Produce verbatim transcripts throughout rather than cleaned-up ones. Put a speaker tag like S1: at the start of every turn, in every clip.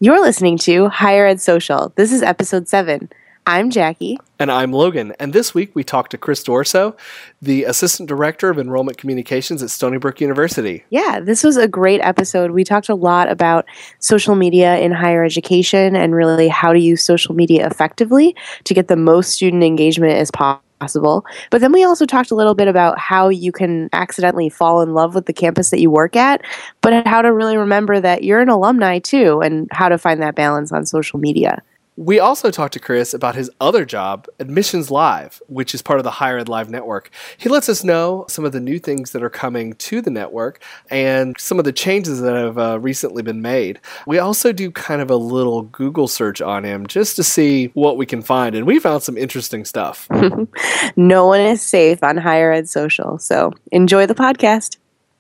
S1: You're listening to Higher Ed Social. This is episode seven. I'm Jackie.
S2: And I'm Logan. And this week we talked to Chris Dorso, the Assistant Director of Enrollment Communications at Stony Brook University.
S1: Yeah, this was a great episode. We talked a lot about social media in higher education and really how to use social media effectively to get the most student engagement as possible. Possible. But then we also talked a little bit about how you can accidentally fall in love with the campus that you work at, but how to really remember that you're an alumni too, and how to find that balance on social media.
S2: We also talked to Chris about his other job, Admissions Live, which is part of the Higher Ed Live network. He lets us know some of the new things that are coming to the network and some of the changes that have uh, recently been made. We also do kind of a little Google search on him just to see what we can find, and we found some interesting stuff.
S1: No one is safe on Higher Ed Social, so enjoy the podcast.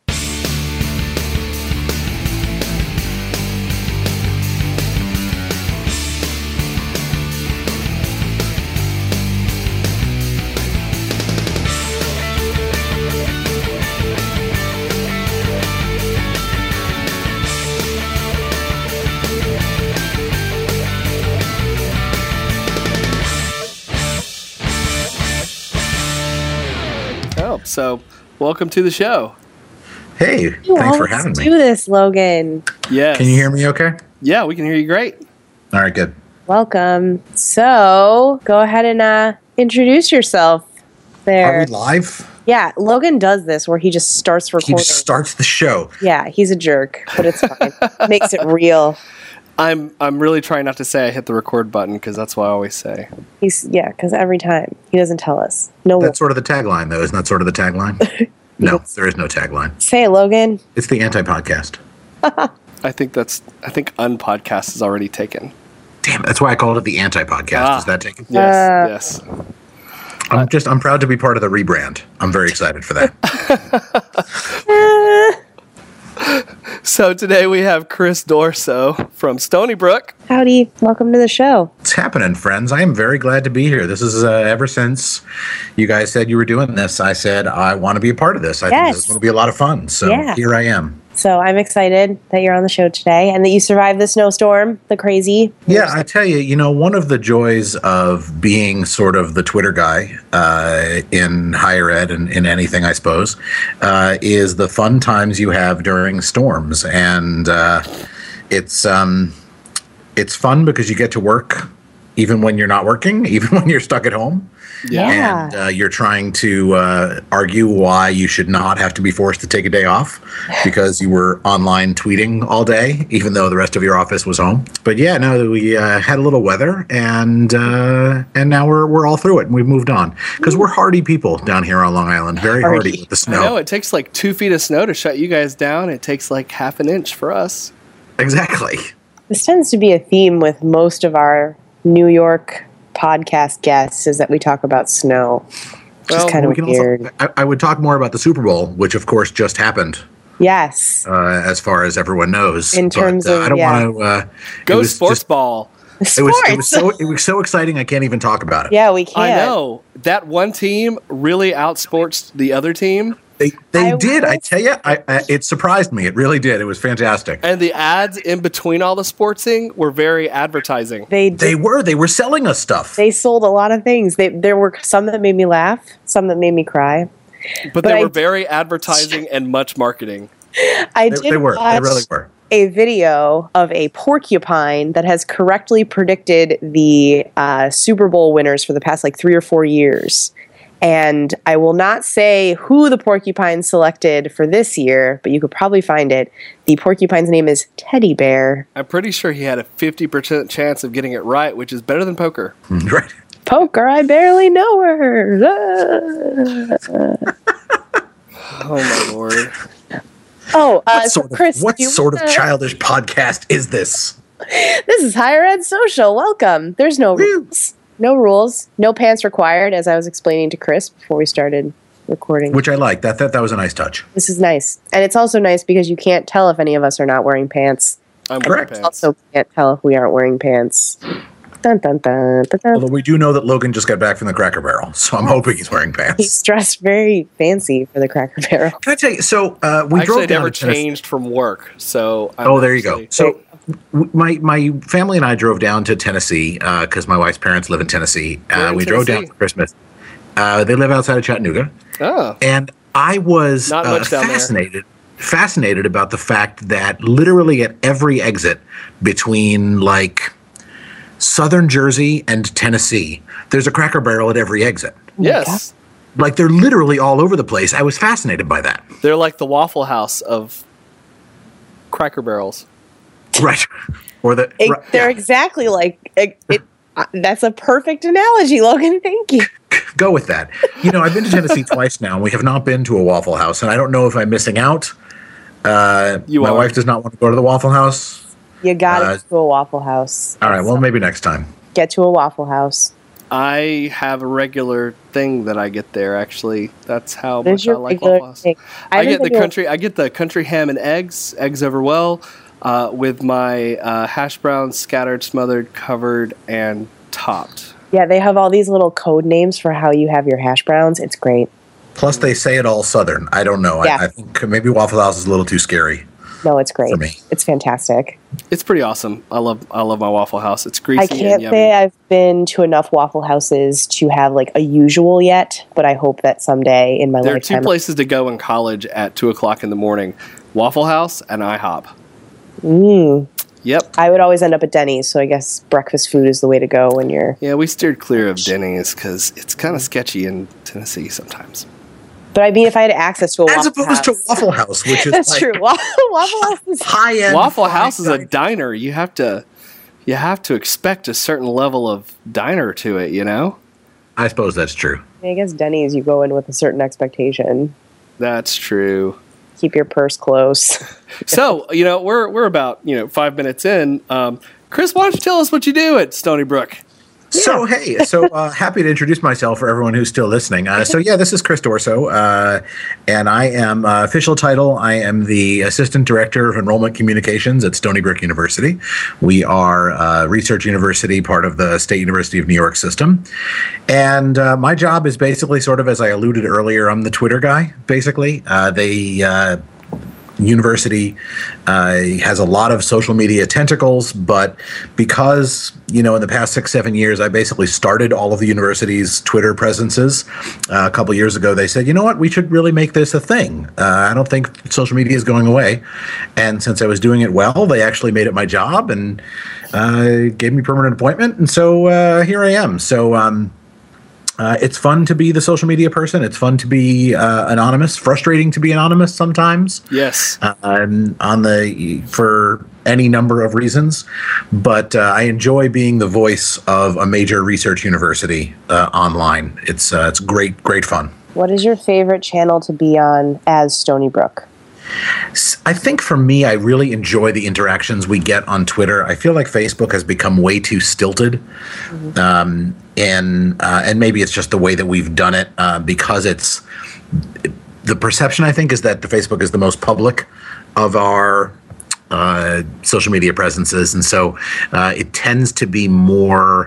S2: So, welcome to the show.
S3: Hey,
S1: you
S3: thanks for having me.
S1: Do this, Logan.
S2: Yes.
S3: Can you hear me okay?
S2: Yeah, we can hear you great.
S3: All right, good.
S1: Welcome. So, go ahead and uh, introduce yourself there.
S3: Are we live?
S1: Yeah, Logan does this where he just starts recording.
S3: He just starts the show.
S1: Yeah, he's a jerk, but it's fine. Makes it real.
S2: I'm I'm really trying not to say I hit the record button because that's what I always say.
S1: He's yeah, because every time he doesn't tell us. No,
S3: that's sort of the tagline, though. Isn't that sort of the tagline? No, there is no tagline.
S1: Say it, Logan.
S3: It's the anti-podcast.
S2: I think that's I think unpodcast is already taken.
S3: Damn, that's why I called it the anti-podcast.
S2: Ah,
S3: is that taken?
S2: Yes,
S1: uh,
S2: yes.
S3: I'm just I'm proud to be part of the rebrand. I'm very excited for that.
S2: So today we have Chris Dorso from Stony Brook.
S1: Howdy. Welcome to the show.
S3: It's happening, friends. I am very glad to be here. This is uh, ever since you guys said you were doing this, I said I want to be a part of this. I
S1: yes.
S3: think this is going to be a lot of fun. So
S1: yeah.
S3: Here I am.
S1: So I'm excited that you're on the show today and that you survived the snowstorm, the crazy.
S3: Yeah, I tell you, you know, one of the joys of being sort of the Twitter guy uh, in higher ed and in anything, I suppose, uh, is the fun times you have during storms. And uh, it's um, it's fun because you get to work even when you're not working, even when you're stuck at home.
S1: Yeah.
S3: And uh, you're trying to uh, argue why you should not have to be forced to take a day off because you were online tweeting all day, even though the rest of your office was home. But yeah, no, we uh, had a little weather, and uh, and now we're we're all through it, and we've moved on because we're hardy people down here on Long Island, very hardy, hardy with the snow.
S2: I know it takes like two feet of snow to shut you guys down. It takes like half an inch for us.
S3: Exactly.
S1: This tends to be a theme with most of our New York podcast guests is that we talk about snow, which well, is kind of weird.
S3: Also, I, I would talk more about the Super Bowl, which of course just happened.
S1: Yes.
S3: Uh, as far as everyone knows.
S1: In terms
S3: but, uh,
S1: of,
S3: I don't
S1: yeah.
S3: want to. Uh,
S2: Go sports just, ball.
S1: Sports.
S3: It was, it was so it was so exciting. I can't even talk about it.
S1: Yeah, we can't.
S2: I know that one team really outsports the other team.
S3: They they
S1: I
S3: did.
S1: was,
S3: I tell you, I, I, it surprised me. It really did. It was fantastic.
S2: And the ads in between all the sportsing were very advertising.
S1: They did,
S3: they were. They were selling us stuff.
S1: They sold a lot of things. They, there were some that made me laugh, some that made me cry.
S2: But,
S1: but
S2: they
S1: I,
S2: were very advertising and much marketing.
S1: I
S3: they,
S1: did
S3: they were.
S1: watch
S3: They really were.
S1: A video of a porcupine that has correctly predicted the uh, Super Bowl winners for the past like three or four years. And I will not say who the porcupine selected for this year, but you could probably find it. The porcupine's name is Teddy Bear.
S2: I'm pretty sure he had a fifty percent chance of getting it right, which is better than poker.
S3: Right.
S1: Poker, I barely know her.
S2: Oh, my Lord.
S1: Oh, uh,
S3: what sort
S1: so Chris,
S3: of, what sort
S1: wanna...
S3: of childish podcast is this?
S1: This is Higher Ed Social. Welcome. There's no rules. No rules. No pants required, as I was explaining to Chris before we started recording.
S3: Which I like. That, that that was a nice touch.
S1: This is nice. And it's also nice because you can't tell if any of us are not wearing pants.
S2: I'm
S3: wearing
S2: pants.
S1: Also can't tell if we aren't wearing pants. Dun, dun, dun, dun, dun.
S3: Although we do know that Logan just got back from the Cracker Barrel, so I'm hoping he's wearing pants.
S1: He's dressed very fancy for the Cracker Barrel.
S3: Can I tell you? So uh, we
S2: I
S3: drove
S2: actually
S3: down
S2: never
S3: to Tennessee.
S2: changed from work, so I'm
S3: Oh, there you go.
S2: actually-
S3: So my my family and I drove down to Tennessee because uh, my wife's parents live in Tennessee. Uh, we Tennessee. drove down for Christmas. Uh, they live outside of Chattanooga.
S2: Oh.
S3: And I was
S2: Not
S3: uh,
S2: much down
S3: fascinated there. fascinated about the fact that literally at every exit between like Southern Jersey and Tennessee, there's a Cracker Barrel at every exit.
S2: Yes.
S3: Like they're literally all over the place. I was fascinated by that.
S2: They're like the Waffle House of Cracker Barrels.
S3: Right. Or the
S1: it,
S3: right,
S1: they're
S3: yeah.
S1: exactly like it, it uh, that's a perfect analogy, Logan. Thank you.
S3: Go with that. You know, I've been to Tennessee twice now, and we have not been to a Waffle House, and I don't know if I'm missing out. Uh,
S2: you
S3: my
S2: are.
S3: wife does not want to go to the Waffle House.
S1: You got
S3: Uh,
S1: to to a Waffle House.
S3: All right, well, maybe next time.
S1: Get to a Waffle House.
S2: I have a regular thing that I get there. Actually, that's how
S1: There's
S2: much I
S1: your
S2: like
S1: regular
S2: Waffle House.
S1: thing. I
S2: I,
S1: haven't
S2: get the
S1: been to a-
S2: country. I get the country ham and eggs, eggs over well, uh, with my uh, hash browns scattered, smothered, covered, and topped.
S1: Yeah, they have all these little code names for how you have your hash browns. It's great.
S3: Plus, they say it all Southern. I don't know.
S1: Yeah.
S3: I, I think maybe Waffle House is a little too scary.
S1: No, it's great.
S3: For me.
S1: It's fantastic.
S2: It's pretty awesome. I love. I love my Waffle House. It's greasy
S1: I
S2: and
S1: can't
S2: yummy.
S1: say I've been to enough Waffle Houses to have like a usual yet, but I hope that someday in my
S2: There are
S1: lifetime.
S2: two places to go in college at two o'clock in the morning: Waffle House and IHOP.
S1: Mm.
S2: Yep.
S1: I would always end up at Denny's, so I guess breakfast food is the way to go when you're.
S2: Yeah, we steered clear of Denny's because it's kind of sketchy in Tennessee sometimes.
S1: But I mean, if I had access to a
S3: As
S1: Waffle
S3: opposed
S1: House,
S3: to Waffle House, which is
S1: that's
S3: like
S1: true. Waffle, Waffle House is
S3: high-end.
S2: Waffle
S3: fine
S2: House is a
S3: dining.
S2: diner. You have to, you have to expect a certain level of diner to it. You know.
S3: I suppose that's true.
S1: I guess Denny's, you go in with a certain expectation.
S2: That's true.
S1: Keep your purse close.
S2: So you know we're we're about you know five minutes in. Um, Chris, why don't you tell us what you do at Stony Brook?
S3: So, hey, so uh, happy to introduce myself for everyone who's still listening. Uh, so, yeah, this is Chris Dorso, uh, and I am, uh, official title, I am the Assistant Director of Enrollment Communications at Stony Brook University. We are a research university, part of the State University of New York system. And uh, my job is basically sort of, as I alluded earlier, I'm the Twitter guy, basically. Uh, they... Uh, University uh, has a lot of social media tentacles, but because, you know, in the past six, seven years, I basically started all of the university's Twitter presences. Uh, a couple years ago, they said, you know what, we should really make this a thing. Uh, I don't think social media is going away. And since I was doing it well, they actually made it my job and uh, gave me permanent appointment. And so uh, here I am. So, um, Uh, it's fun to be the social media person. It's fun to be uh, anonymous. Frustrating to be anonymous sometimes.
S2: Yes.
S3: Uh, um, on the for any number of reasons, but uh, I enjoy being the voice of a major research university uh, online. It's uh, it's great, great fun.
S1: What is your favorite channel to be on as Stony Brook?
S3: I think for me, I really enjoy the interactions we get on Twitter. I feel like Facebook has become way too stilted. Mm-hmm. Um, and uh, and maybe it's just the way that we've done it uh, because it's the perception, I think, is that the Facebook is the most public of our uh, social media presences. And so uh, it tends to be more,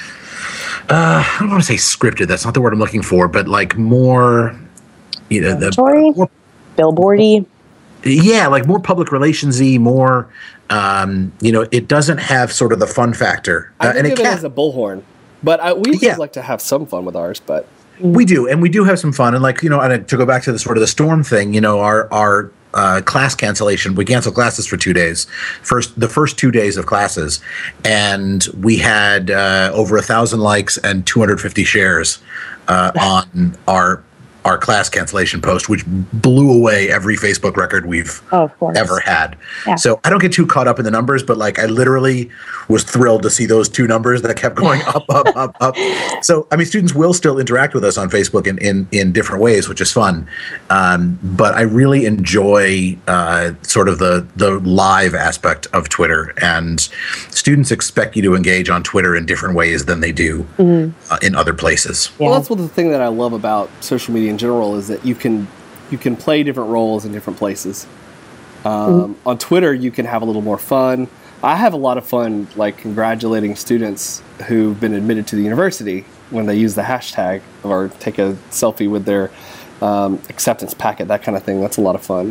S3: uh, I don't want to say scripted. That's not the word I'm looking for, but like more, you know, the more,
S1: billboardy.
S3: Yeah, like more public relations-y, more, um, you know, it doesn't have sort of the fun factor.
S2: I
S3: Uh,
S2: think
S3: and it
S2: of it
S3: can.
S2: as a bullhorn, but I, we
S3: Yeah.
S2: would like to have some fun with ours. But
S3: We do, and we do have some fun. And like, you know, and to go back to the sort of the storm thing, you know, our our uh, class cancellation, we canceled classes for two days. First, the first two days of classes, and we had uh, over a thousand likes and two hundred fifty shares uh, on our our class cancellation post, which blew away every Facebook record we've
S1: Oh, of course.
S3: ever had.
S1: Yeah.
S3: So I don't get too caught up in the numbers, but like I literally was thrilled to see those two numbers that kept going up, up, up, up. So, I mean, students will still interact with us on Facebook in, in, in different ways, which is fun. Um, but I really enjoy uh, sort of the, the live aspect of Twitter, and students expect you to engage on Twitter in different ways than they do mm-hmm. uh, in other places.
S1: Yeah.
S2: well, that's what the thing that I love about social media in general is that you can you can play different roles in different places. Um, mm-hmm. On Twitter, you can have a little more fun. I have a lot of fun, like congratulating students who've been admitted to the university when they use the hashtag or take a selfie with their um, acceptance packet, that kind of thing. That's a lot of fun.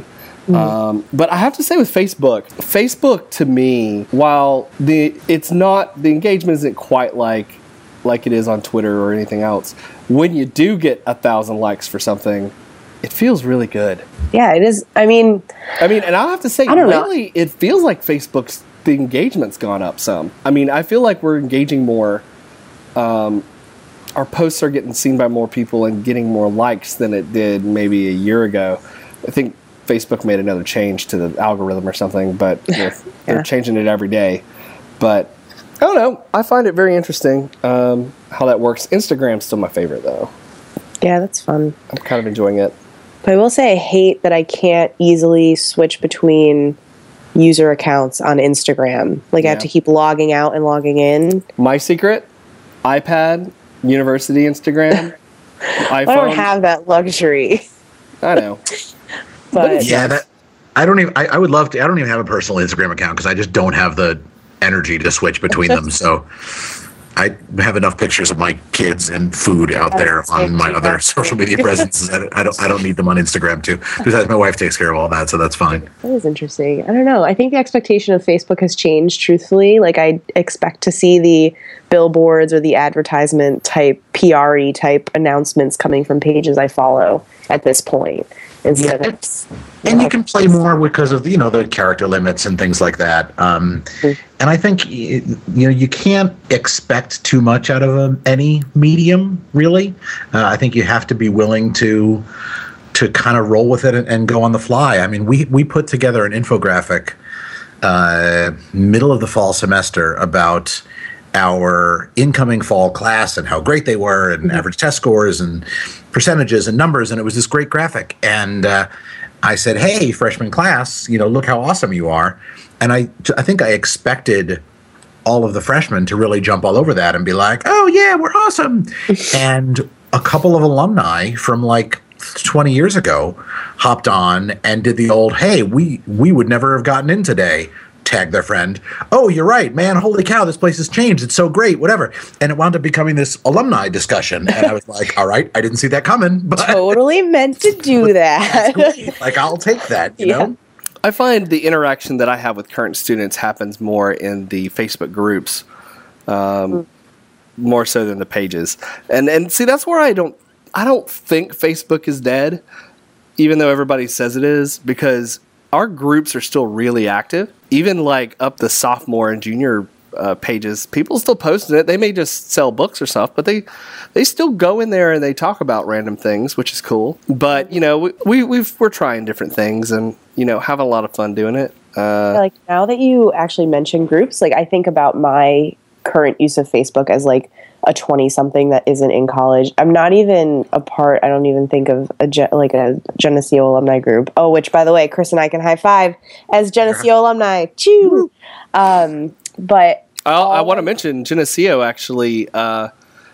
S2: Mm. Um, but I have to say with Facebook, Facebook to me, while the it's not the engagement isn't quite like like it is on Twitter or anything else. When you do get a thousand likes for something, it feels really good.
S1: Yeah, it is. I mean,
S2: I mean, and I have to say,
S1: I don't
S2: lately
S1: know.
S2: It feels like Facebook's the engagement's gone up some. I mean, I feel like we're engaging more. Um, our posts are getting seen by more people and getting more likes than it did maybe a year ago. I think Facebook made another change to the algorithm or something, but you know, yeah. they're changing it every day. But I don't know. I find it very interesting um, how that works. Instagram's still my favorite, though.
S1: Yeah, that's fun.
S2: I'm kind of enjoying it.
S1: But I will say I hate that I can't easily switch between user accounts on Instagram. Like yeah. I have to keep logging out and logging in.
S2: My secret, iPad, university Instagram, iPhone.
S1: I don't have that luxury.
S2: I know.
S1: But
S3: yeah, that I don't even. I, I would love to. I don't even have a personal Instagram account because I just don't have the energy to switch between them. So I have enough pictures of my kids and food out there on my other social media presences. I don't, I don't. I don't need them on Instagram too. Besides, my wife takes care of all that, so that's fine.
S1: That is interesting. I don't know. I think the expectation of Facebook has changed. Truthfully, like I expect to see the billboards or the advertisement type P R-y type announcements coming from pages I follow at this point. Instead
S3: yeah,
S1: of,
S3: and you can play more because of you know the character limits and things like that. Um, mm-hmm. And I think you know you can't expect too much out of a, any medium, really. Uh, I think you have to be willing to to kind of roll with it and, and go on the fly. I mean, we we put together an infographic uh, middle of the fall semester about our incoming fall class and how great they were and mm-hmm. average test scores and percentages and numbers. And it was this great graphic. And uh, I said, hey, freshman class, you know, look how awesome you are. And I, I think I expected all of the freshmen to really jump all over that and be like, oh, yeah, we're awesome. And a couple of alumni from like twenty years ago hopped on and did the old, hey, we, we would never have gotten in today. Tag their friend. Oh, you're right, man. Holy cow, this place has changed. It's so great, whatever. And it wound up becoming this alumni discussion. And I was like, all right, I didn't see that coming. But
S1: totally meant to do that.
S3: Like, I'll take that, you yeah. know?
S2: I find the interaction that I have with current students happens more in the Facebook groups, um, mm. more so than the pages. And and see, that's where I don't, I don't think Facebook is dead, even though everybody says it is, because our groups are still really active. Even like up the sophomore and junior uh, pages, people still posting it. They may just sell books or stuff, but they they still go in there and they talk about random things, which is cool. But you know, we, we we've, we're trying different things and you know having a lot of fun doing it. Uh,
S1: like now that you actually mention groups, like I think about my current use of Facebook as like a twenty-something that isn't in college. I'm not even a part, I don't even think of a gen, like a Geneseo alumni group. Oh, which, by the way, Chris and I can high five as Geneseo alumni. Choo! Um, but...
S2: I'll, I want to mention Geneseo actually uh,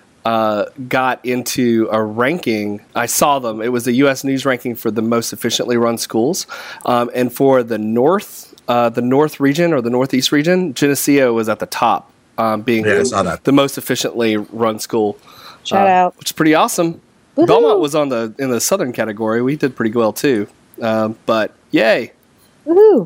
S2: uh, got into a ranking. I saw them. It was the U S News ranking for the most efficiently run schools. Um, and for the North, uh, the North region or the Northeast region, Geneseo was at the top. Um, being
S3: yeah,
S2: the, the most efficiently run school,
S1: shout
S2: uh,
S1: out,
S2: which is pretty awesome. Woo-hoo. Belmont was on the in the southern category. We did pretty well too, um, but yay!
S1: Woohoo!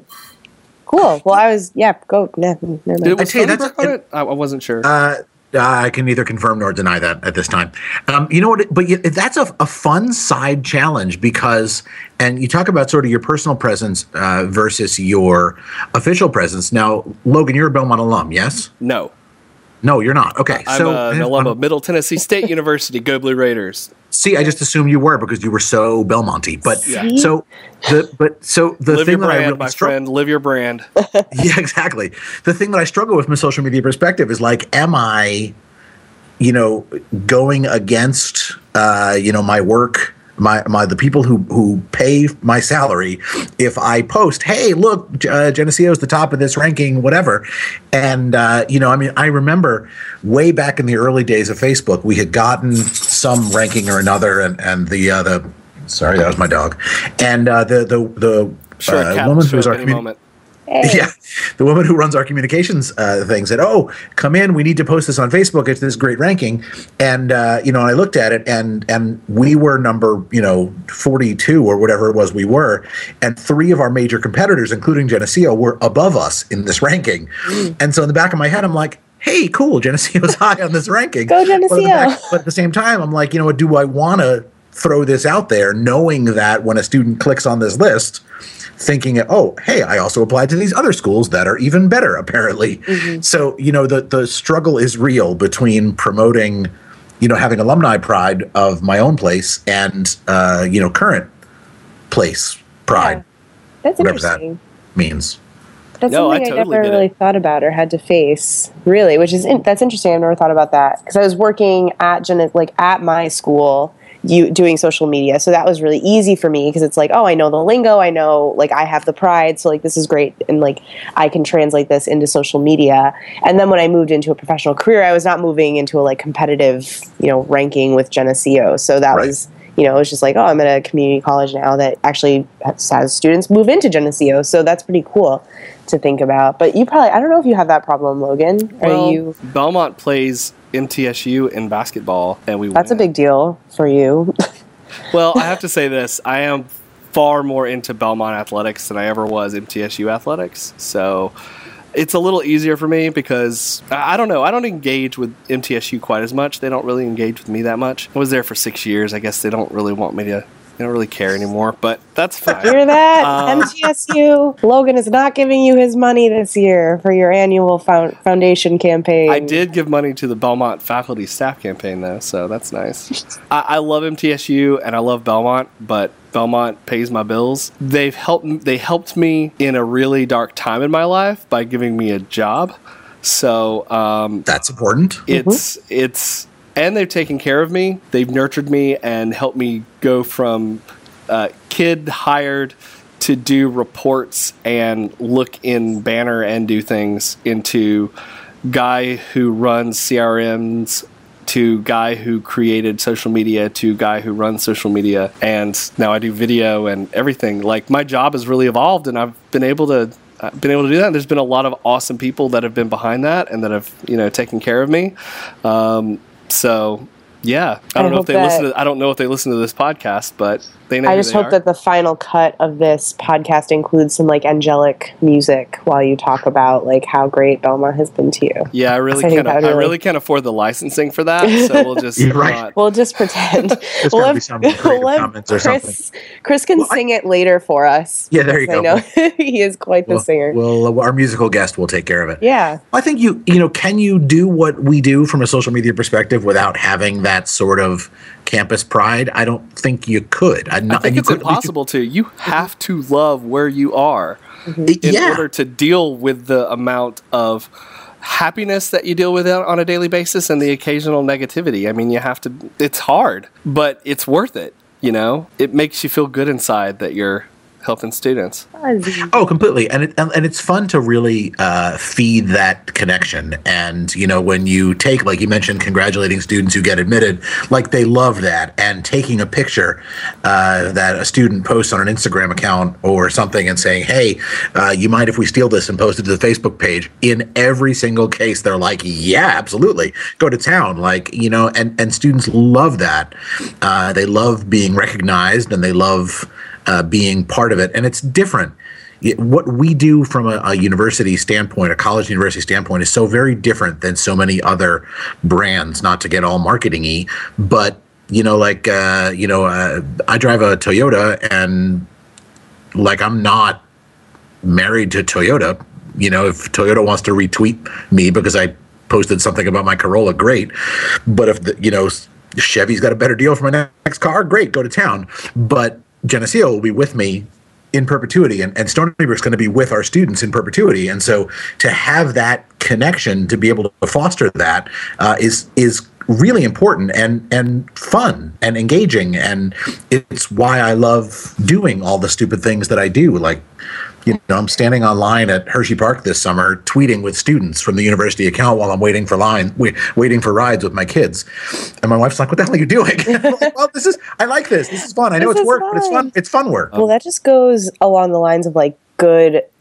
S1: Cool. Well, I was yeah. Go. Never mind.
S2: Did was Stony Brook on it? I, I wasn't sure.
S3: Uh, I can neither confirm nor deny that at this time. Um, you know what? But you, that's a, a fun side challenge because, and you talk about sort of your personal presence uh, versus your official presence. Now, Logan, you're a Belmont alum, yes?
S2: No.
S3: No, you're not. Okay.
S2: I'm
S3: so,
S2: a, an alum of Middle Tennessee State University. Go Blue Raiders.
S3: See, I just assumed you were because you were so Belmonty. But yeah. so the but so the
S2: live
S3: thing
S2: your brand,
S3: that I really
S2: my
S3: struggle,
S2: friend, live your brand.
S3: Yeah, exactly. The thing that I struggle with from a social media perspective is like, am I, you know, going against uh, you know, my work, my my the people who who pay my salary if I post, hey, look, uh, Geneseo's the top of this ranking, whatever. And uh, you know, I mean, I remember way back in the early days of Facebook, we had gotten some ranking or another, and and the uh, the sorry, that was my dog, and uh, the the the
S2: sure,
S3: uh, woman who was our community.
S1: Hey.
S3: Yeah, the woman who runs our communications uh, thing said, "Oh, come in. We need to post this on Facebook. It's this great ranking." And uh, you know, I looked at it, and and we were number you know forty-two or whatever it was we were, and three of our major competitors, including Geneseo, were above us in this ranking. Mm. And so in the back of my head, I'm like, "Hey, cool, Geneseo's high on this ranking."
S1: Go Geneseo!
S3: But, back, but at the same time, I'm like, you know what? Do I want to throw this out there, knowing that when a student clicks on this list, thinking, oh, hey, I also applied to these other schools that are even better, apparently. Mm-hmm. So, you know, the, the struggle is real between promoting, you know, having alumni pride of my own place and, uh, you know, current place pride.
S1: Yeah. That's
S3: whatever
S1: interesting.
S3: That means.
S1: That's
S2: no,
S1: something I,
S2: totally
S1: I never really thought about or had to face, really, which is, in, that's interesting. I've never thought about that because I was working at, Gen- like, at my school, you doing social media. So that was really easy for me because it's like, oh, I know the lingo. I know, like, I have the pride. So, like, this is great. And, like, I can translate this into social media. And then when I moved into a professional career, I was not moving into a, like, competitive, you know, ranking with Geneseo. So that right. was, you know, it was just like, oh, I'm at a community college now that actually has, has students move into Geneseo. So that's pretty cool to think about. But you probably, I don't know if you have that problem, Logan. Are
S2: well,
S1: you...
S2: Belmont plays M T S U in basketball, and we
S1: That's
S2: win.
S1: a big deal for you.
S2: Well, I have to say this. I am far more into Belmont athletics than I ever was M T S U athletics. So it's a little easier for me because, I don't know, I don't engage with M T S U quite as much. They don't really engage with me that much. I was there for six years. I guess they don't really want me to, they don't really care anymore, but that's fine.
S1: Hear that?
S2: Um,
S1: M T S U, Logan is not giving you his money this year for your annual found, foundation campaign.
S2: I did give money to the Belmont faculty staff campaign, though, so that's nice. I, I love M T S U and I love Belmont, but Belmont pays my bills. They've helped. They helped me in a really dark time in my life by giving me a job. So um,
S3: that's important.
S2: It's mm-hmm. it's. And they've taken care of me. They've nurtured me and helped me go from uh, kid hired to do reports and look in Banner and do things into guy who runs C R Ms to guy who created social media to guy who runs social media. And now I do video and everything. Like, my job has really evolved, and I've been able to I've been able to do that. And there's been a lot of awesome people that have been behind that and that have, you know, taken care of me. Um, So, yeah, I don't I know if they listen to. I don't know if they listen to this podcast, but they know.
S1: I just
S2: who they
S1: hope
S2: are.
S1: that the final cut of this podcast includes some like angelic music while you talk about like how great Belmont has been to you.
S2: Yeah, I really
S1: I
S2: can't.
S1: really...
S2: I really can't afford the licensing for that, so we'll just
S3: You're right.
S2: not.
S1: We'll just pretend.
S3: There's
S1: we'll
S3: gotta
S1: have,
S3: be some creative
S1: we'll
S3: comments or
S1: Chris,
S3: something.
S1: Chris can
S3: well,
S1: sing
S3: I,
S1: it later for us.
S3: Yeah, there you go.
S1: I know he is quite the
S3: well,
S1: singer.
S3: Well, our musical guest will take care of it.
S1: Yeah,
S3: I think you. You know, can you do what we do from a social media perspective without having that sort of campus pride? I don't think you could. I,
S2: I think it's could, impossible could, to. You have to love where you are mm-hmm. in
S3: yeah.
S2: order to deal with the amount of happiness that you deal with on a daily basis and the occasional negativity. I mean, you have to. It's hard, but it's worth it. You know, it makes you feel good inside that you're helping students.
S3: Oh, completely. And it, and, and it's fun to really uh, feed that connection. And, you know, when you take, like you mentioned, congratulating students who get admitted, like they love that. And taking a picture uh, that a student posts on an Instagram account or something and saying, hey, uh, you mind if we steal this and post it to the Facebook page? In every single case, they're like, yeah, absolutely. Go to town. Like, you know, and, and students love that. Uh, they love being recognized and they love Uh, being part of it, and it's different. It, what we do from a, a university standpoint, a college university standpoint, is so very different than so many other brands. Not to get all marketing-y, but you know, like uh, you know, uh, I drive a Toyota, and like I'm not married to Toyota. You know, if Toyota wants to retweet me because I posted something about my Corolla, great. But if the, you know, Chevy's got a better deal for my next car, great, go to town. But Geneseo will be with me in perpetuity, and, and Stony Brook's going to be with our students in perpetuity. And so to have that connection, to be able to foster that, uh, is is really important and, and fun and engaging. And it's why I love doing all the stupid things that I do. Like, you know, I'm standing online at Hershey Park this summer, tweeting with students from the university account while I'm waiting for line, wait, waiting for rides with my kids. And my wife's like, "What the hell are you doing?" I'm like, well, this is, I like this. This is fun. I know
S1: this
S3: it's work,
S1: fun.
S3: but it's fun. It's fun work.
S1: Well, that just goes along the lines of like good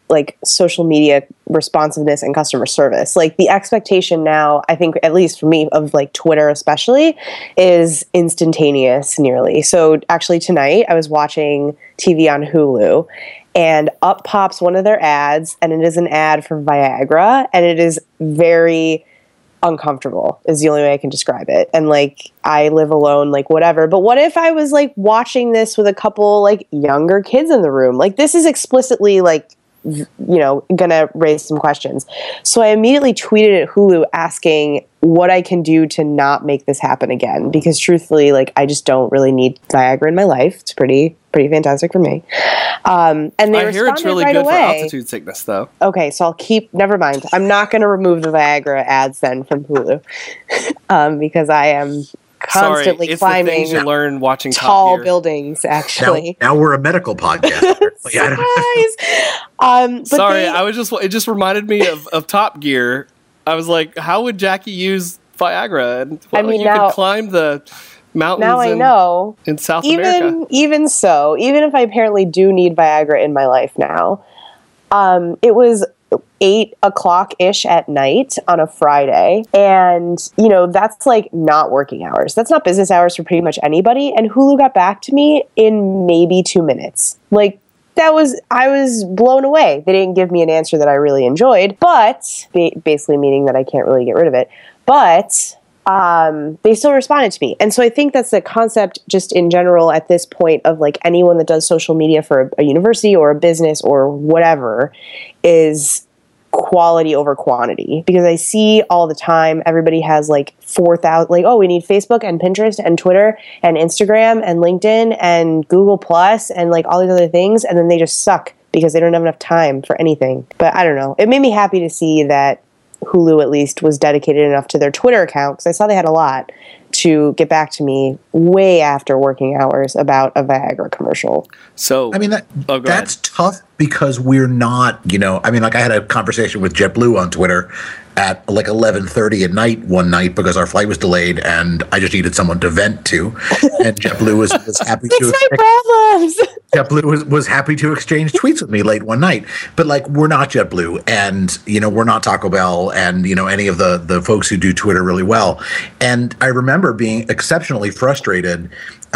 S1: like social media responsiveness and customer service. Like the expectation now, I think, at least for me, of like Twitter especially, is instantaneous nearly. So actually tonight I was watching T V on Hulu, and up pops one of their ads, and it is an ad for Viagra, and it is very uncomfortable is the only way I can describe it. And like, I live alone, like whatever. But what if I was like watching this with a couple like younger kids in the room? Like this is explicitly like, you know, gonna raise some questions. So I immediately tweeted at Hulu asking what I can do to not make this happen again. Because truthfully, like I just don't really need Viagra in my life. It's pretty, pretty fantastic for me. Um, and they
S2: I hear it's really
S1: right
S2: good
S1: away.
S2: for altitude sickness, though.
S1: Okay, so I'll keep. Never mind. I'm not going to remove the Viagra ads then from Hulu um, because I am constantly
S2: Sorry, it's
S1: climbing
S2: the things you learn watching
S1: tall
S2: Top Gear.
S1: buildings. Actually,
S3: Now, now we're a medical podcast. Like, I don't-
S1: surprise. um, but
S2: Sorry,
S1: they,
S2: I was just. It just reminded me of, of Top Gear. I was like, how would Jackie use Viagra? And well,
S1: I mean,
S2: you
S1: now-
S2: could climb the mountains.
S1: now I
S2: in,
S1: know.
S2: in South
S1: Even
S2: America.
S1: even so, even if I apparently do need Viagra in my life now, um, it was eight o'clock ish at night on a Friday, and you know that's like not working hours. That's not business hours for pretty much anybody. And Hulu got back to me in maybe two minutes. Like that was I was blown away. They didn't give me an answer that I really enjoyed, but ba- basically meaning that I can't really get rid of it. But um, they still responded to me. And so I think that's the concept just in general at this point of like anyone that does social media for a, a university or a business or whatever is quality over quantity. Because I see all the time, everybody has like four thousand, like, oh, we need Facebook and Pinterest and Twitter and Instagram and LinkedIn and Google Plus and like all these other things. And then they just suck because they don't have enough time for anything. But I don't know. It made me happy to see that Hulu at least was dedicated enough to their Twitter account, because I saw they had a lot, to get back to me way after working hours about a Viagra commercial.
S2: So
S3: I mean, that
S2: Oh, go
S3: that's tough because we're not, you know, I mean, like I had a conversation with JetBlue on Twitter at like eleven thirty at night one night because our flight was delayed and I just needed someone to vent to. And JetBlue was, was happy
S1: Fix
S3: to
S1: my problems!
S3: JetBlue was, was happy to exchange tweets with me late one night. But like, we're not JetBlue, and you know, we're not Taco Bell, and you know, any of the the folks who do Twitter really well. And I remember being exceptionally frustrated.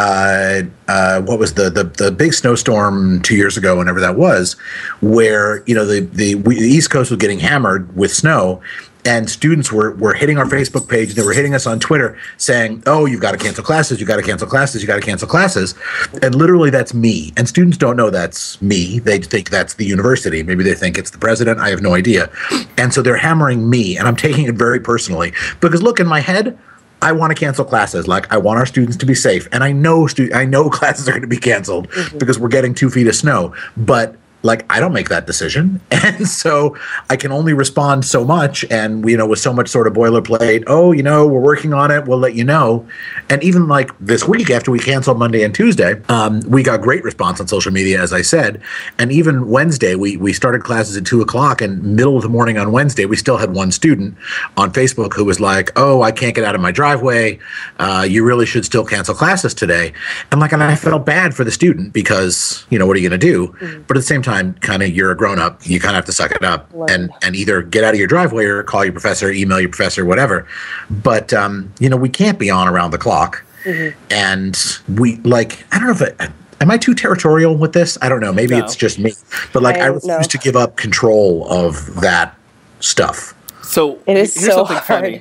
S3: Uh, uh, what was the, the the big snowstorm two years ago, whenever that was, where you know the the, we, the East Coast was getting hammered with snow. And students were, were hitting our Facebook page, and they were hitting us on Twitter saying, oh, you've got to cancel classes, you've got to cancel classes, you've got to cancel classes. And literally that's me. And students don't know that's me. They think that's the university. Maybe they think it's the president. I have no idea. And so they're hammering me, and I'm taking it very personally. Because look, in my head, I want to cancel classes. Like, I want our students to be safe. And I know stu- I know classes are going to be canceled mm-hmm. because we're getting two feet of snow. But like, I don't make that decision. And so I can only respond so much. And, you know, with so much sort of boilerplate, oh, you know, we're working on it, we'll let you know. And even like this week, after we canceled Monday and Tuesday, um, we got great response on social media, as I said. And even Wednesday, we, we started classes at two o'clock, and middle of the morning on Wednesday, we still had one student on Facebook who was like, oh, I can't get out of my driveway. Uh, you really should still cancel classes today. And like, and I felt bad for the student because, you know, what are you going to do? Mm-hmm. But at the same time, time, kind of, you're a grown up. You kind of have to suck it up and, and either get out of your driveway or call your professor, email your professor, whatever. But, um, you know, we can't be on around the clock. Mm-hmm. And we, like, I don't know if it, am I too territorial with this? I don't know. Maybe no. It's just me. But, like, I, I refuse know. to give up control of that stuff.
S2: So,
S1: it is
S2: here's
S1: so
S2: something
S1: hard.
S2: funny.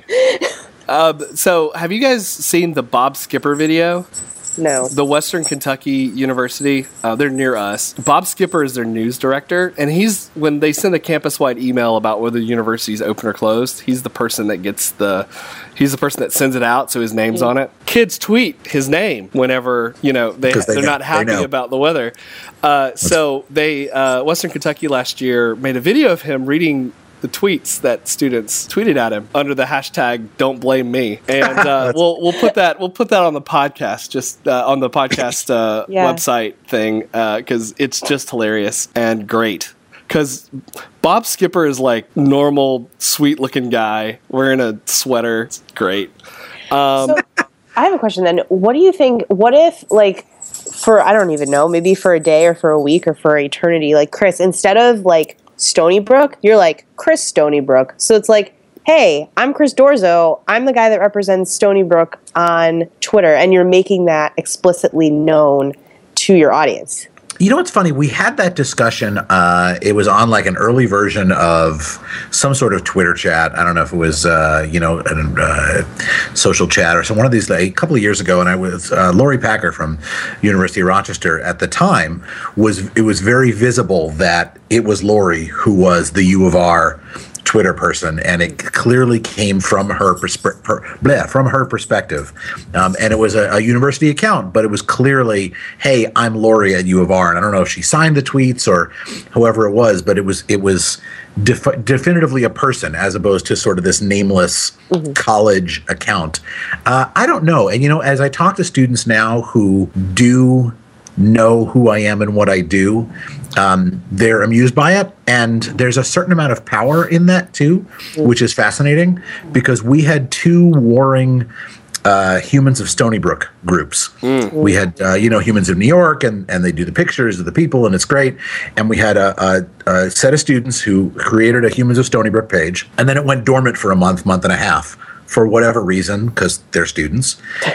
S2: um, so, have you guys seen the Bob Skipper video?
S1: No.
S2: The Western Kentucky University, uh, they're near us. Bob Skipper is their news director, and he's, when they send a campus-wide email about whether the university is open or closed, he's the person that gets the, he's the person that sends it out, so his name's mm. on it. Kids tweet his name whenever, you know, they, they they're know. not happy they about the weather. Uh, so they, uh, Western Kentucky last year made a video of him reading the tweets that students tweeted at him under the hashtag "Don't blame me," and uh, we'll we'll put that we'll put that on the podcast, just uh, on the podcast uh, yeah. website thing, because uh, it's just hilarious and great. Because Bob Skipper is like normal, sweet looking guy wearing a sweater. It's great. Um,
S1: so I have a question then. What do you think? What if like for I don't even know, maybe for a day or for a week or for eternity, like Chris, instead of like Stony Brook, you're like Chris Stony Brook. So it's like, hey, I'm Chris Dorzo. I'm the guy that represents Stony Brook on Twitter, and you're making that explicitly known to your audience.
S3: You know what's funny? We had that discussion. Uh, it was on like an early version of some sort of Twitter chat. I don't know if it was, uh, you know, a uh, social chat or some one of these. Like, a couple of years ago, and I was uh, Lori Packer from University of Rochester at the time. Was it was very visible that it was Lori who was the U of R Twitter person, and it clearly came from her persp- per, bleh, from her perspective, um, and it was a, a university account, but it was clearly, hey, I'm Lori at U of R, and I don't know if she signed the tweets or whoever it was, but it was it was def- definitively a person as opposed to sort of this nameless mm-hmm. college account. Uh, I don't know, and you know, as I talk to students now who do know who I am and what I do, um, they're amused by it. And there's a certain amount of power in that too, which is fascinating because we had two warring uh, Humans of Stony Brook groups. Mm. We had, uh, you know, Humans of New York, and, and they do the pictures of the people, and it's great. And we had a, a, a set of students who created a Humans of Stony Brook page, and then it went dormant for a month, month and a half. For whatever reason, because they're students.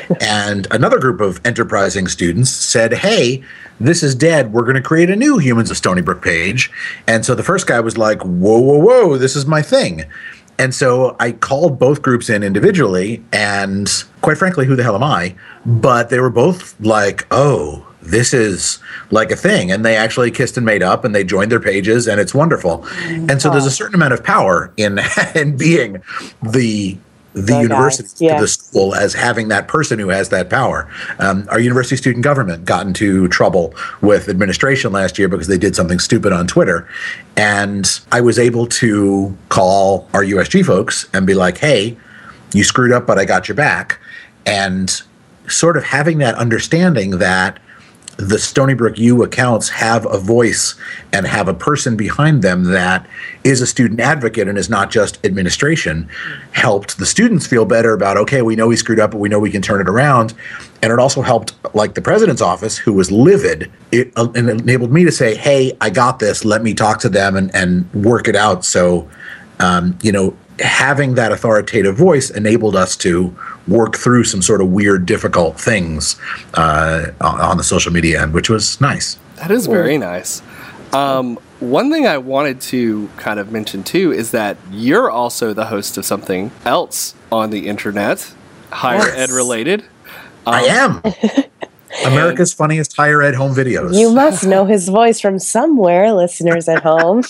S3: And another group of enterprising students said, hey, this is dead. We're going to create a new Humans of Stony Brook page. And so the first guy was like, whoa, whoa, whoa, this is my thing. And so I called both groups in individually, and quite frankly, who the hell am I? But they were both like, oh, this is like a thing. And they actually kissed and made up, and they joined their pages, and it's wonderful. And so there's a certain amount of power in, in being the the
S1: oh,
S3: university,
S1: yeah.
S3: the school, as having that person who has that power. Um, our university student government got into trouble with administration last year because they did something stupid on Twitter. And I was able to call our U S G folks and be like, hey, you screwed up, but I got your back. And sort of having that understanding that the Stony Brook U accounts have a voice and have a person behind them that is a student advocate and is not just administration, helped the students feel better about, okay, we know we screwed up, but we know we can turn it around. And it also helped, like, the president's office, who was livid. It uh, enabled me to say, hey, I got this. Let me talk to them and, and work it out. So, um, you know, having that authoritative voice enabled us to work through some sort of weird, difficult things uh, on the social media end, which was nice.
S2: That is very nice. Um, one thing I wanted to kind of mention too is that you're also the host of something else on the internet, higher
S3: yes.
S2: ed related. Um,
S3: I am. America's funniest higher ed home videos.
S1: You must know his voice from somewhere, listeners at home.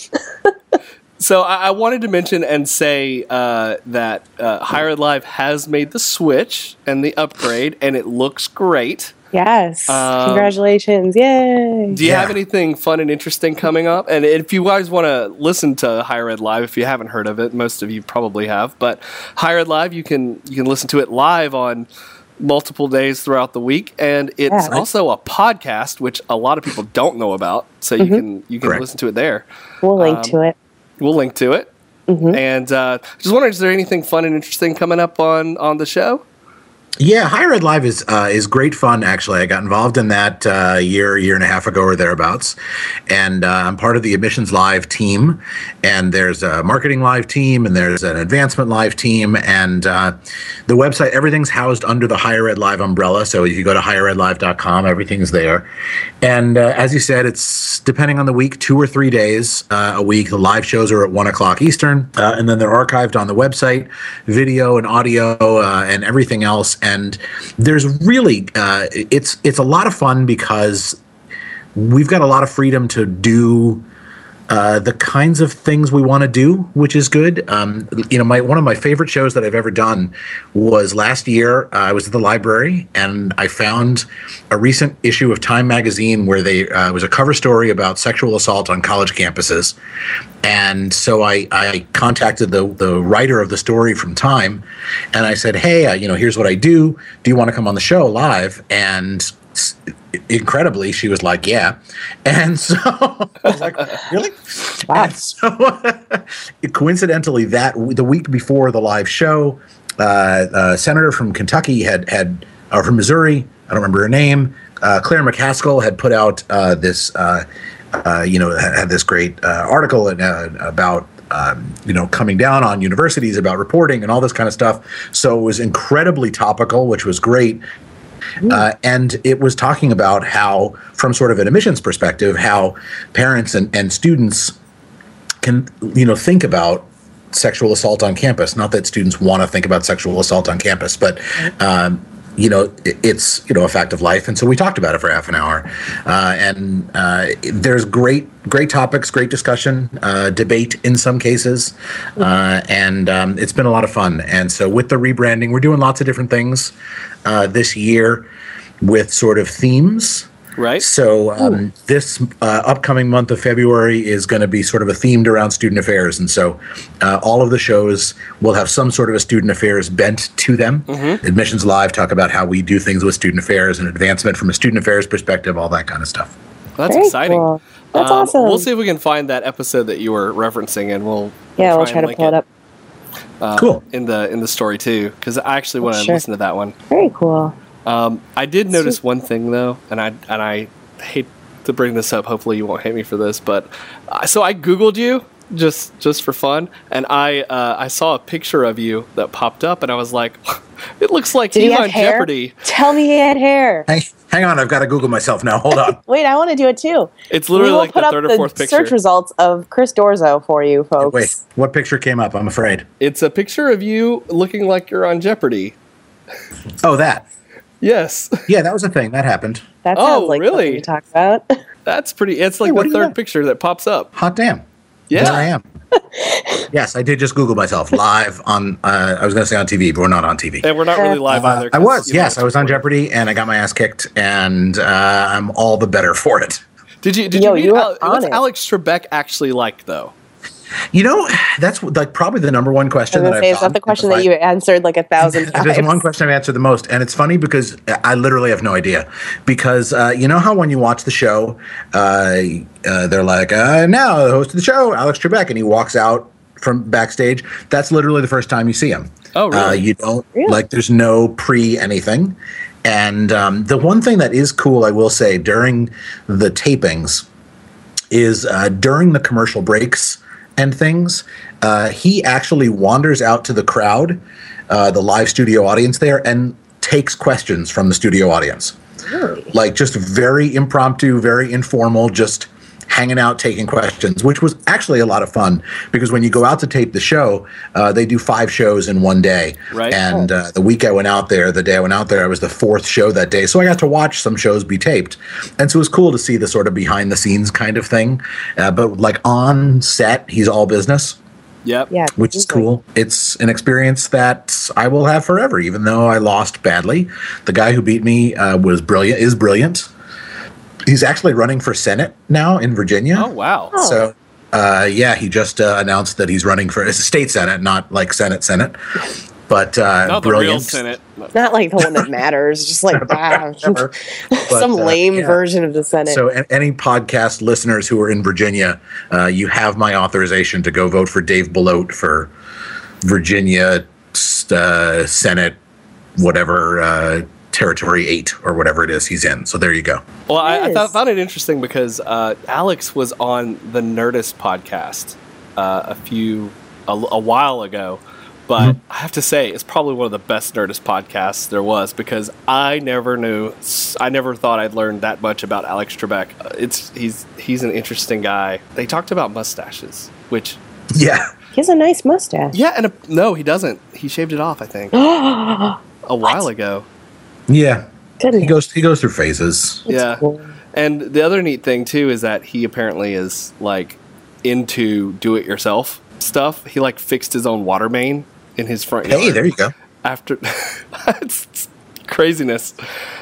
S2: So I, I wanted to mention and say uh, that uh, Higher Ed Live has made the switch and the upgrade, and it looks great.
S1: Yes.
S2: Um,
S1: Congratulations. Yay.
S2: Do you
S3: yeah.
S2: have anything fun and interesting coming up? And if you guys want to listen to Higher Ed Live, if you haven't heard of it, most of you probably have, but Higher Ed Live, you can you can listen to it live on multiple days throughout the week, and it's
S1: yeah.
S2: also a podcast, which a lot of people don't know about, so you mm-hmm. can you can
S3: Correct.
S2: listen to it there.
S1: We'll link
S2: um,
S1: to it.
S2: We'll link to it. Mm-hmm. And uh, just wondering, is there anything fun and interesting coming up on, on the show?
S3: Yeah, Higher Ed Live is uh, is great fun, actually. I got involved in that uh, a year, year and a half ago or thereabouts. And uh, I'm part of the Admissions Live team. And there's a Marketing Live team, and there's an Advancement Live team. And uh, the website, everything's housed under the Higher Ed Live umbrella. So if you go to higher ed live dot com, everything's there. And uh, as you said, it's depending on the week, two or three days uh, a week. The live shows are at one o'clock Eastern. Uh, and then they're archived on the website, video and audio uh, and everything else. And there's really, uh, it's it's a lot of fun because we've got a lot of freedom to do uh, the kinds of things we want to do, which is good. Um, you know, my one of my favorite shows that I've ever done was last year. Uh, I was at the library and I found a recent issue of Time magazine where they uh, it was a cover story about sexual assault on college campuses. And so I, I contacted the, the writer of the story from Time, and I said, hey, uh, you know, here's what I do. Do you want to come on the show live? And incredibly, she was like, yeah. And so I was like, really? Wow. And so coincidentally, that the week before the live show, uh, a senator from Kentucky had, had or from Missouri, I don't remember her name, uh, Claire McCaskill had put out uh, this uh, uh, you know, had, had this great uh, article and, uh, about um, you know coming down on universities about reporting and all this kind of stuff. So it was incredibly topical, which was great. Uh, and it was talking about how, from sort of an admissions perspective, how parents and, and students can, you know, think about sexual assault on campus. Not that students want to think about sexual assault on campus, but, um, you know, it, it's, you know, a fact of life. And so we talked about it for half an hour. Uh, and uh, there's great, great topics, great discussion, uh, debate in some cases. Uh, and um, it's been a lot of fun. And so with the rebranding, we're doing lots of different things uh, this year with sort of themes.
S2: Right.
S3: So um, this uh, upcoming month of February is going to be sort of a themed around student affairs. And so uh, all of the shows will have some sort of a student affairs bent to them. Mm-hmm. Admissions Live talk about how we do things with student affairs and advancement from a student affairs perspective, all that kind of stuff.
S2: Well, that's
S1: Very
S2: exciting.
S1: Cool. That's
S2: um,
S1: awesome.
S2: We'll see if we can find that episode that you were referencing, and we'll
S1: yeah, we'll try,
S2: we'll
S1: try to pull it, it up.
S2: Uh,
S3: cool.
S2: in the in the story too, because I actually want to
S1: sure.
S2: listen to that one.
S1: Very cool.
S2: Um, I did notice one thing though, and I and I hate to bring this up. Hopefully, you won't hate me for this, but uh, so I Googled you just just for fun, and I uh, I saw a picture of you that popped up, and I was like, it looks like
S1: Did
S2: he's
S1: he have
S2: on
S1: hair?
S2: Jeopardy.
S1: Tell me he had hair.
S3: Hang, hang on, I've got to Google myself now. Hold on.
S1: Wait, I want to do it too.
S2: It's literally
S1: we will
S2: like
S1: put
S2: the
S1: up
S2: third
S1: the
S2: or fourth picture.
S1: search results of Chris Dorzo for you, folks.
S3: Wait, what picture came up? I'm afraid.
S2: It's a picture of you looking like you're on Jeopardy.
S3: Oh, that.
S2: Yes.
S3: Yeah, that was a thing. That happened.
S1: That
S2: Oh,
S1: sounds like
S2: really?
S1: something to talk about.
S2: That's pretty. It's like
S3: Hey, what
S2: the
S3: do you
S2: third
S3: know?
S2: picture that pops up.
S3: Hot damn.
S2: Yeah.
S3: There I am. Yes, I did just Google myself live on, uh, I was going to say on T V, but we're not on T V.
S2: And we're not really live
S3: Uh,
S2: either.
S3: I
S2: 'cause,
S3: was,
S2: you know,
S3: yes,
S2: it's
S3: I was on
S2: recorded.
S3: Jeopardy and I got my ass kicked and uh, I'm all the better for it.
S2: Did you? Did
S1: Yo,
S2: you meet
S1: you were
S2: Al-
S1: on
S2: what's
S1: it.
S2: Alex Trebek actually like though?
S3: You know, that's like probably the number one
S1: I was
S3: question
S1: going
S3: that
S1: to say,
S3: I've
S1: is that the
S3: gotten.
S1: question
S3: If
S1: that
S3: I-
S1: you answered like a thousand times?
S3: It is one question I've answered the most, and it's funny because I literally have no idea. Because uh, you know how when you watch the show, uh, uh, they're like, uh, "Now the host of the show, Alex Trebek," and he walks out from backstage. That's literally the first time you see him.
S2: Oh, really?
S3: Uh, you don't
S1: Really?
S3: like. There's no pre anything. And um, the one thing that is cool, I will say, during the tapings, is uh, during the commercial breaks and things, uh, he actually wanders out to the crowd, uh, the live studio audience there, and takes questions from the studio audience.
S1: Really?
S3: Like just very impromptu, very informal, just hanging out, taking questions, which was actually a lot of fun because when you go out to tape the show, uh, they do five shows in one day.
S2: Right.
S3: And uh, the week I went out there, the day I went out there, I was the fourth show that day. So I got to watch some shows be taped. And so it was cool to see the sort of behind the scenes kind of thing. Uh, but like on set, he's all business.
S2: Yep.
S1: Yeah.
S3: Which is
S1: easily.
S3: cool. It's an experience that I will have forever, even though I lost badly. The guy who beat me uh, was brilliant, is brilliant. He's actually running for Senate now in Virginia.
S2: Oh wow.
S1: Oh.
S3: So, uh, yeah, he just uh, announced that he's running for it's a state Senate, not like Senate Senate, but uh,
S2: Not the real
S3: brilliant.
S2: Senate.
S1: Not like the one that matters, just like ah,
S3: Whatever. But,
S1: some
S3: uh,
S1: lame
S3: yeah.
S1: version of the Senate.
S3: So, a- any podcast listeners who are in Virginia, uh, you have my authorization to go vote for Dave Belote for Virginia uh, Senate, whatever uh, territory eight or whatever it is he's in. So there you go.
S2: Well, I, I
S1: Yes.
S2: thought, found it interesting because uh, Alex was on the Nerdist podcast uh, a few a, a while ago, but I have to say it's probably one of the best Nerdist podcasts there was because I never knew, I never thought I'd learned that much about Alex Trebek. Uh, It's he's he's an interesting guy. They talked about mustaches, which
S3: Yeah.
S1: He has a nice mustache.
S2: yeah, and a, no, he doesn't. He shaved it off, I think, a while ago.
S3: Yeah.
S1: Goodness.
S3: He goes he goes through phases.
S2: Yeah.
S1: cool.
S2: And the other neat thing too is that he apparently is like into do-it-yourself stuff. He like fixed his own water main in his front yard.
S3: Hey, there you go.
S2: After it's, it's craziness.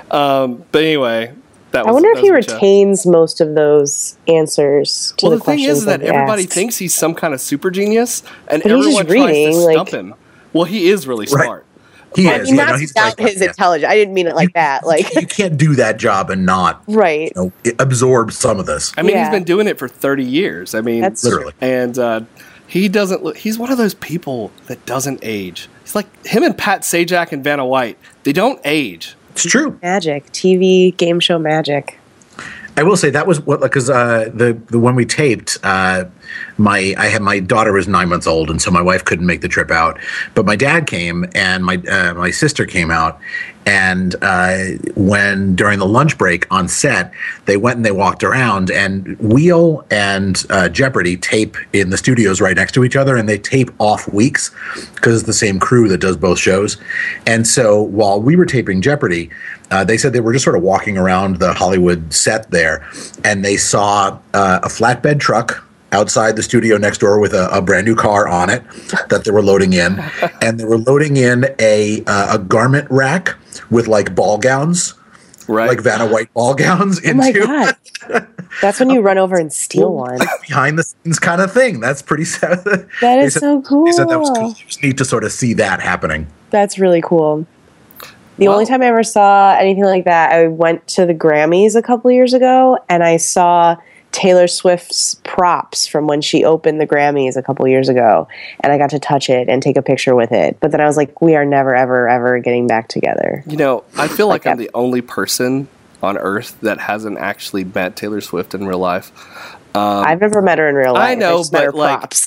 S2: Um, but anyway, that was.
S1: I wonder if
S2: that
S1: he
S2: was my show.
S1: retains most of those answers to
S2: Well,
S1: the,
S2: the thing
S1: questions
S2: is that
S1: he
S2: everybody
S1: asks.
S2: thinks he's some kind of super genius, and
S1: But he's
S2: everyone
S1: just
S2: tries
S1: reading,
S2: to stump
S1: like-
S2: him. Well, he is really
S3: Right.
S2: smart.
S3: He
S1: I
S3: is.
S1: mean,
S3: Yeah,
S1: not
S3: no,
S1: to
S3: he's
S1: doubt
S3: like,
S1: his
S3: yeah.
S1: intelligence. I didn't mean it like that. Like,
S3: You can't do that job and not
S1: right.
S3: you know, absorb some of this.
S2: I mean,
S1: Yeah.
S2: he's been doing it for thirty years. I mean,
S1: That's
S3: Literally.
S2: and uh, he doesn't look. He's one of those people that doesn't age. He's like him and Pat Sajak and Vanna White. They don't age.
S3: It's true.
S1: Magic. T V game show magic.
S3: I will say that was what because uh, the the when we taped, uh, my I had my daughter was nine months old, and so my wife couldn't make the trip out. But my dad came, and my uh, my sister came out, and uh, when during the lunch break on set, they went and they walked around, and Wheel and uh, Jeopardy tape in the studios right next to each other, and they tape off weeks because it's the same crew that does both shows. And so while we were taping Jeopardy, Uh, they said they were just sort of walking around the Hollywood set there, and they saw uh, a flatbed truck outside the studio next door with a, a brand new car on it that they were loading in, and they were loading in a uh, a garment rack with like ball gowns,
S2: right?
S3: Like Vanna White ball gowns.
S1: Oh
S3: into
S1: my god! That's when you run over and steal one.
S3: Like behind the scenes kind of thing. That's pretty sad.
S1: That is
S3: said,
S1: so cool.
S3: They said that was cool. It was neat to sort of see that happening.
S1: That's really cool. The
S2: Well,
S1: only time I ever saw anything like that, I went to the Grammys a couple years ago, and I saw Taylor Swift's props from when she opened the Grammys a couple years ago, and I got to touch it and take a picture with it. But then I was like, we are never, ever, ever getting back together.
S2: You know, I feel like,
S1: Like
S2: I'm the only person on Earth that hasn't actually met Taylor Swift in real life. Um,
S1: I've never met her in real life.
S2: I know,
S1: just met her
S2: but like,
S1: props.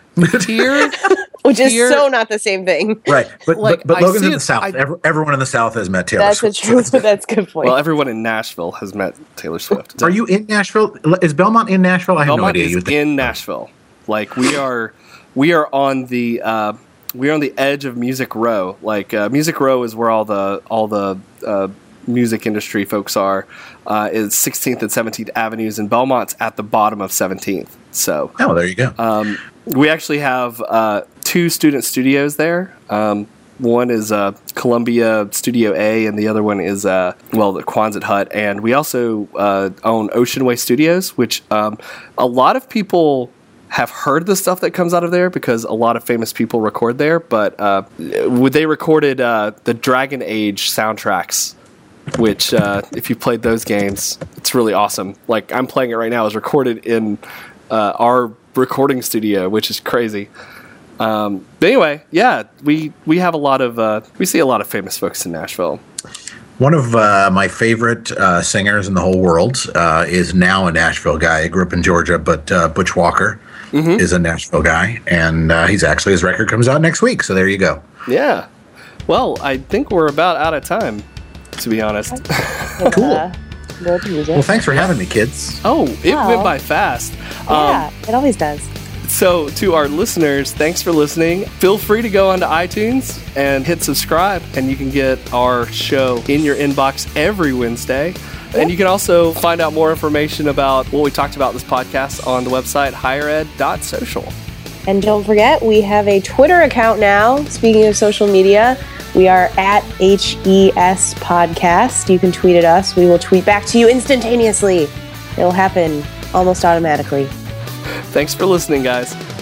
S2: here,
S1: Which is
S2: here-
S1: so not the same thing.
S3: Right, but
S2: Like,
S3: but, but
S2: I
S3: Logan's
S2: see
S3: in the
S2: it-
S3: South.
S2: I-
S3: Every, everyone in the South has met Taylor
S1: That's the
S3: Swift.
S1: truth, but that's a good point.
S2: well, everyone in Nashville has met Taylor Swift.
S3: Are you in Nashville? Is Belmont in Nashville? I have no
S2: Belmont
S3: idea.
S2: is
S3: You would think-
S2: in Nashville. Like we are, we are on the uh, we are on the edge of Music Row. Like uh, Music Row is where all the all the uh, music industry folks are. Uh, is sixteenth and seventeenth Avenues, and Belmont's at the bottom of seventeenth. So,
S3: oh, there you go.
S2: um, we actually have uh, two student studios there. Um, one is uh, Columbia Studio A, and the other one is, uh, well, the Quonset Hut. And we also uh, own Ocean Way Studios, which um, a lot of people have heard the stuff that comes out of there because a lot of famous people record there. But uh, they recorded uh, the Dragon Age soundtracks, which uh, if you played those games, it's really awesome. Like I'm playing it right now. It's recorded in uh, our recording studio, which is crazy. Um, but anyway, yeah, we we have a lot of uh, we see a lot of famous folks in Nashville.
S3: One of uh, my favorite uh, singers in the whole world uh, is now a Nashville guy. I grew up in Georgia, but uh, Butch Walker mm-hmm. is a Nashville guy, and uh, he's actually his record comes out next week. So there you go.
S2: Yeah. Well, I think we're about out of time, to be honest.
S3: Cool.
S1: Uh, good music.
S3: Well, thanks for having me, kids.
S2: Oh, it
S1: Wow.
S2: went by fast.
S1: Yeah, it always does.
S2: So, to our listeners, thanks for listening. Feel free to go onto iTunes and hit subscribe, and you can get our show in your inbox every Wednesday. And you can also find out more information about what we talked about in this podcast on the website higher ed dot social.
S1: And don't forget, we have a Twitter account now. Speaking of social media, we are at H E S Podcast. You can tweet at us. We will tweet back to you instantaneously. It'll happen almost automatically.
S2: Thanks for listening, guys.